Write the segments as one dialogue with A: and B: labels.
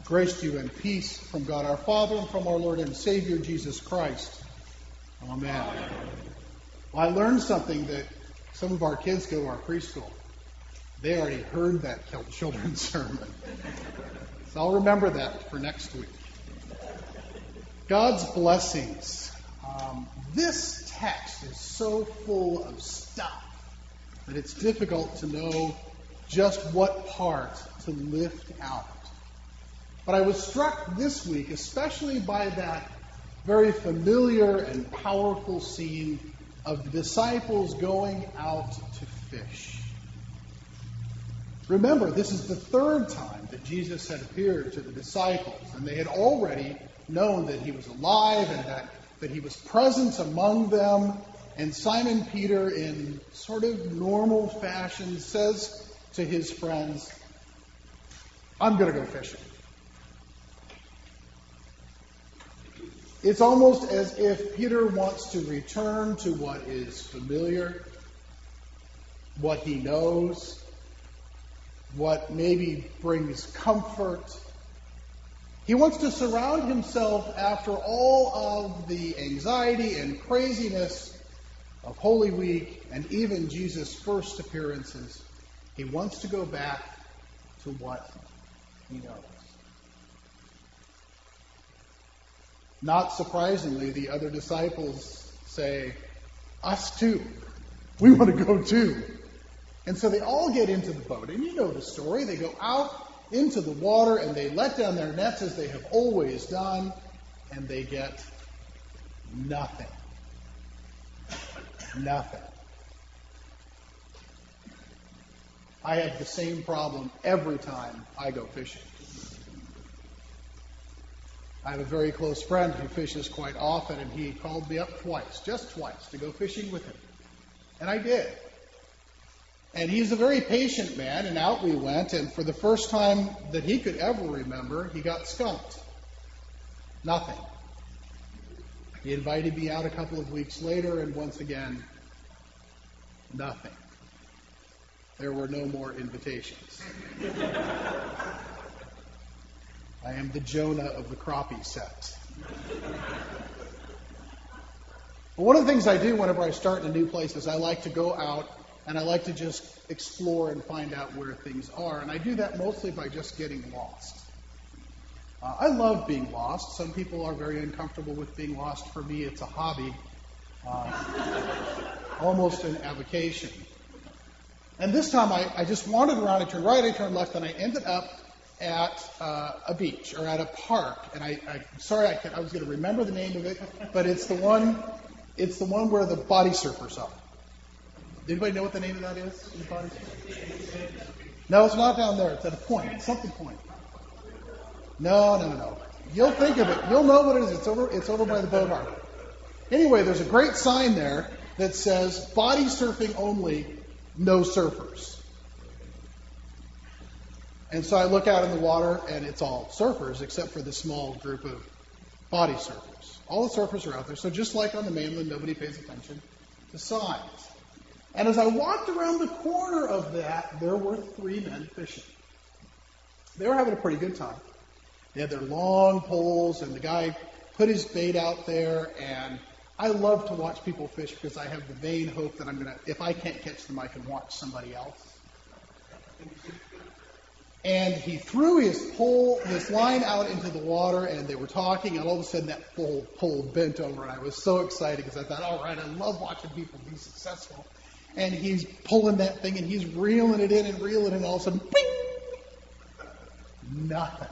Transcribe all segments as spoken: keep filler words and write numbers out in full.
A: Grace to you and peace from God our Father and from our Lord and Savior Jesus Christ. Amen. Amen. Well, I learned something that some of our kids go to our preschool. They already heard that children's sermon. So I'll remember that for next week. God's blessings. Um, this text is so full of stuff that it's difficult to know just what part to lift out. But I was struck this week, especially by that very familiar and powerful scene of the disciples going out to fish. Remember, this is the third time that Jesus had appeared to the disciples, and they had already known that he was alive and that, that he was present among them. And Simon Peter, in sort of normal fashion, says to his friends, "I'm going to go fishing." It's almost as if Peter wants to return to what is familiar, what he knows, what maybe brings comfort. He wants to surround himself, after all of the anxiety and craziness of Holy Week and even Jesus' first appearances. He wants to go back to what he knows. Not surprisingly, the other disciples say, "Us too. We want to go too." And so they all get into the boat. And you know the story. They go out into the water and they let down their nets as they have always done. And they get nothing. Nothing. I have the same problem every time I go fishing. I have a very close friend who fishes quite often, and he called me up twice, just twice, to go fishing with him. And I did. And he's a very patient man, and out we went, and for the first time that he could ever remember, he got skunked. Nothing. He invited me out a couple of weeks later, and once again, nothing. There were no more invitations. I am the Jonah of the crappie set. But one of the things I do whenever I start in a new place is I like to go out and I like to just explore and find out where things are. And I do that mostly by just getting lost. Uh, I love being lost. Some people are very uncomfortable with being lost. For me, it's a hobby, uh, almost an avocation. And this time I, I just wandered around. I turned right, I turned left, and I ended up at uh, a beach or at a park. And I, I I'm sorry, I, can, I was going to remember the name of it, but it's the one, it's the one where the body surfers are. Anybody know what the name of that is? The body surfer? No, it's not down there. It's at a point. It's something point. No, no, no, no. You'll think of it. You'll know what it is. It's over. It's over by the boat harbor. Anyway, there's a great sign there that says "Body surfing only, no surfers." And so I look out in the water, and it's all surfers, except for the small group of body surfers. All the surfers are out there. So just like on the mainland, nobody pays attention to signs. And as I walked around the corner of that, there were three men fishing. They were having a pretty good time. They had their long poles, and the guy put his bait out there. And I love to watch people fish because I have the vain hope that I'm going to, if I can't catch them, I can watch somebody else. And he threw his pole, his line out into the water, and they were talking, and all of a sudden that pole, pole bent over, and I was so excited because I thought, all right, I love watching people be successful. And he's pulling that thing, and he's reeling it in and reeling it in, and all of a sudden, bing! Nothing.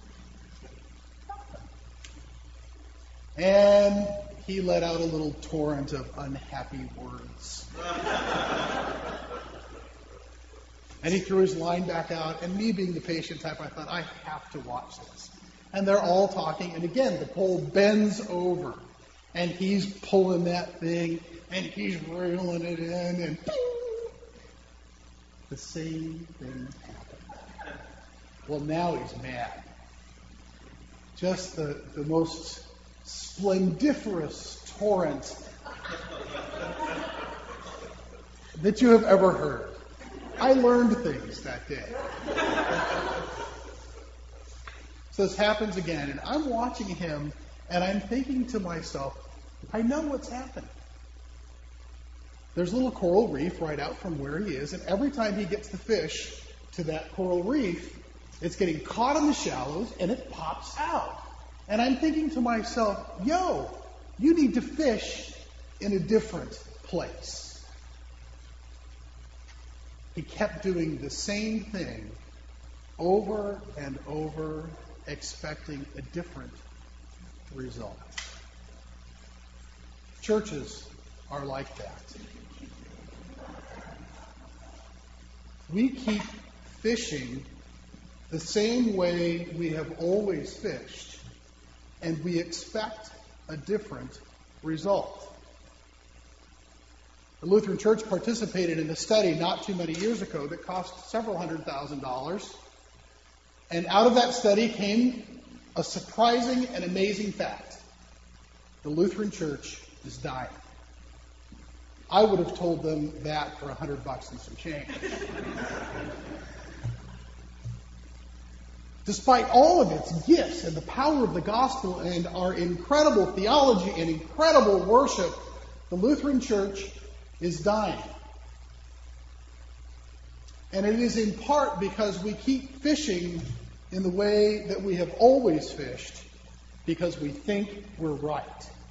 A: And he let out a little torrent of unhappy words. And he threw his line back out, and me being the patient type, I thought, I have to watch this. And they're all talking, and again, the pole bends over, and he's pulling that thing, and he's reeling it in, and bing! The same thing happened. Well, now he's mad. Just the, the most splendiferous torrent that you have ever heard. I learned things that day. So this happens again, and I'm watching him, and I'm thinking to myself, I know what's happening. There's a little coral reef right out from where he is, and every time he gets the fish to that coral reef, it's getting caught in the shallows, and it pops out. And I'm thinking to myself, yo, you need to fish in a different place. He kept doing the same thing over and over, expecting a different result. Churches are like that. We keep fishing the same way we have always fished, and we expect a different result. The Lutheran Church participated in a study not too many years ago that cost several hundred thousand dollars. And out of that study came a surprising and amazing fact. The Lutheran Church is dying. I would have told them that for a hundred bucks and some change. Despite all of its gifts and the power of the gospel and our incredible theology and incredible worship, the Lutheran Church is dying. And it is in part because we keep fishing in the way that we have always fished, because we think we're right.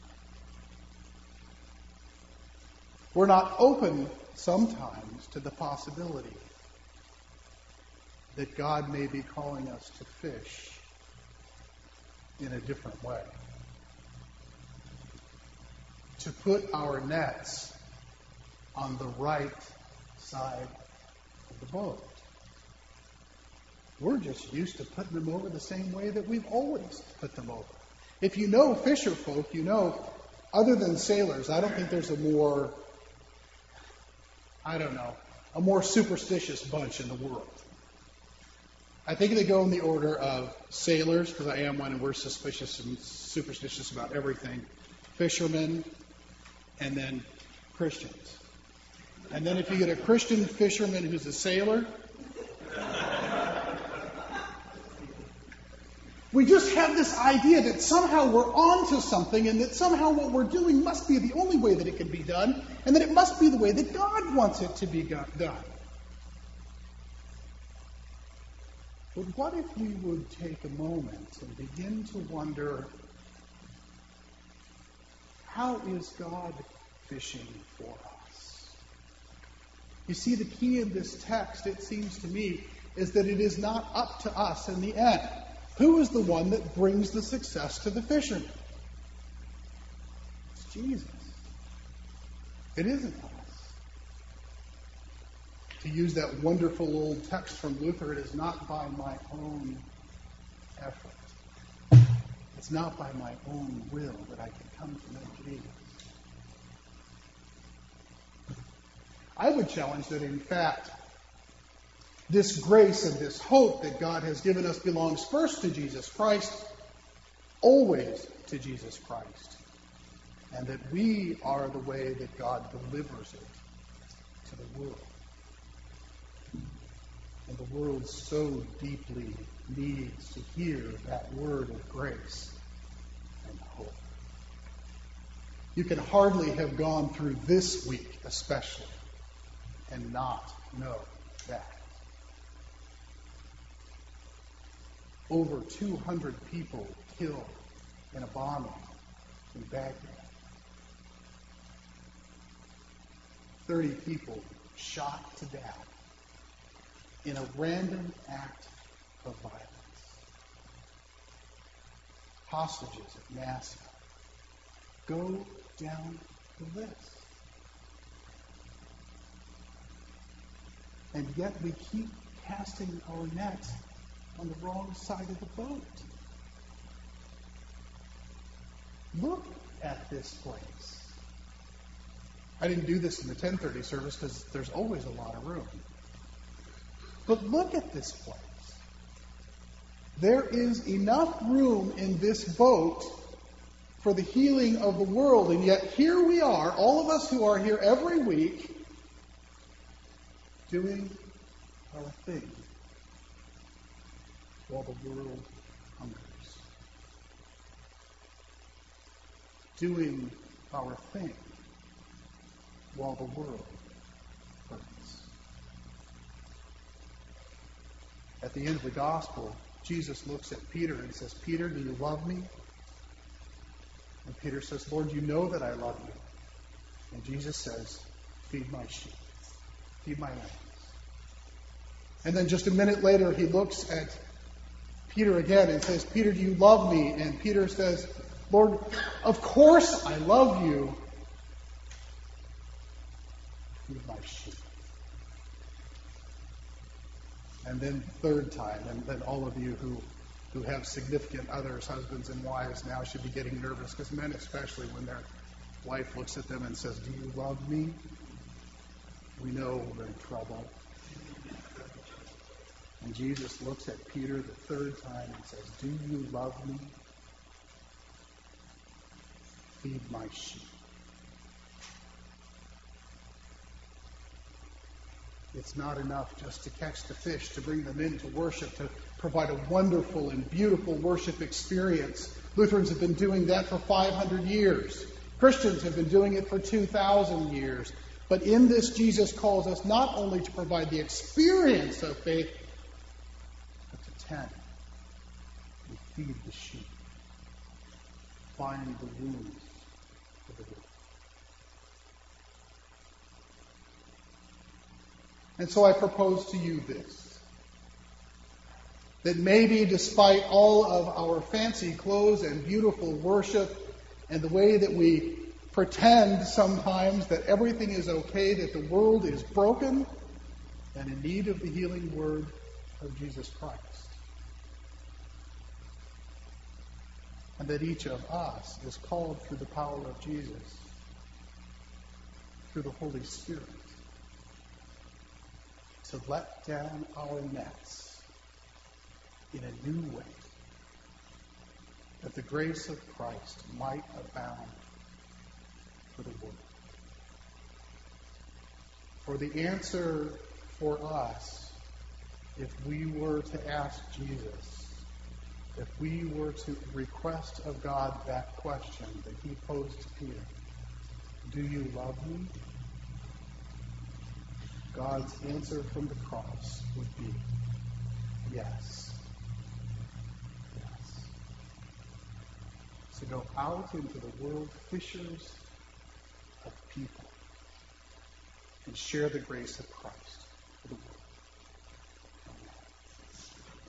A: We're not open sometimes to the possibility that God may be calling us to fish in a different way. To put our nets on the right side of the boat. We're just used to putting them over the same way that we've always put them over. If you know fisher folk, you know, other than sailors, I don't think there's a more, I don't know, a more superstitious bunch in the world. I think they go in the order of sailors, because I am one and we're suspicious and superstitious about everything, fishermen, and then Christians. And then if you get a Christian fisherman who's a sailor, we just have this idea that somehow we're on to something and that somehow what we're doing must be the only way that it can be done and that it must be the way that God wants it to be done. But what if we would take a moment and begin to wonder, how is God fishing for us? You see, the key in this text, it seems to me, is that it is not up to us in the end. Who is the one that brings the success to the fisherman? It's Jesus. It isn't us. To use that wonderful old text from Luther, it is not by my own effort. It's not by my own will that I can come to know Jesus. I would challenge that, in fact, this grace and this hope that God has given us belongs first to Jesus Christ, always to Jesus Christ, and that we are the way that God delivers it to the world. And the world so deeply needs to hear that word of grace and hope. You can hardly have gone through this week especially and not know that. Over two hundred people killed in a bombing in Baghdad. thirty people shot to death in a random act of violence. Hostages at Massa. Go down the list. And yet we keep casting our nets on the wrong side of the boat. Look at this place. I didn't do this in the ten thirty service because there's always a lot of room. But look at this place. There is enough room in this boat for the healing of the world, and yet here we are, all of us who are here every week, doing our thing while the world hungers. doing our thing while the world hurts. At the end of the gospel, Jesus looks at Peter and says, Peter, do you love me? And Peter says, Lord, you know that I love you. And Jesus says, feed my sheep. Feed my lambs. And then just a minute later, he looks at Peter again and says, Peter, do you love me? And Peter says, Lord, of course I love you. Feed my sheep. And then third time, and then all of you who, who have significant others, husbands and wives, now should be getting nervous, because men especially, when their wife looks at them and says, do you love me? We know we're in trouble. And Jesus looks at Peter the third time and says, do you love me? Feed my sheep. It's not enough just to catch the fish, to bring them in to worship, to provide a wonderful and beautiful worship experience. Lutherans have been doing that for five hundred years. Christians have been doing it for two thousand years. But in this, Jesus calls us not only to provide the experience of faith, but to tend and feed the sheep, find the wounds of the wolf. And so I propose to you this, that maybe despite all of our fancy clothes and beautiful worship and the way that we pretend sometimes that everything is okay, that the world is broken and in need of the healing word of Jesus Christ, and that each of us is called through the power of Jesus, through the Holy Spirit, to let down our nets in a new way, that the grace of Christ might abound for the world. For the answer for us, if we were to ask Jesus, if we were to request of God that question that he posed to Peter, do you love me? God's answer from the cross would be, yes. Yes. So go out into the world, fishers of people, and share the grace of Christ for the world.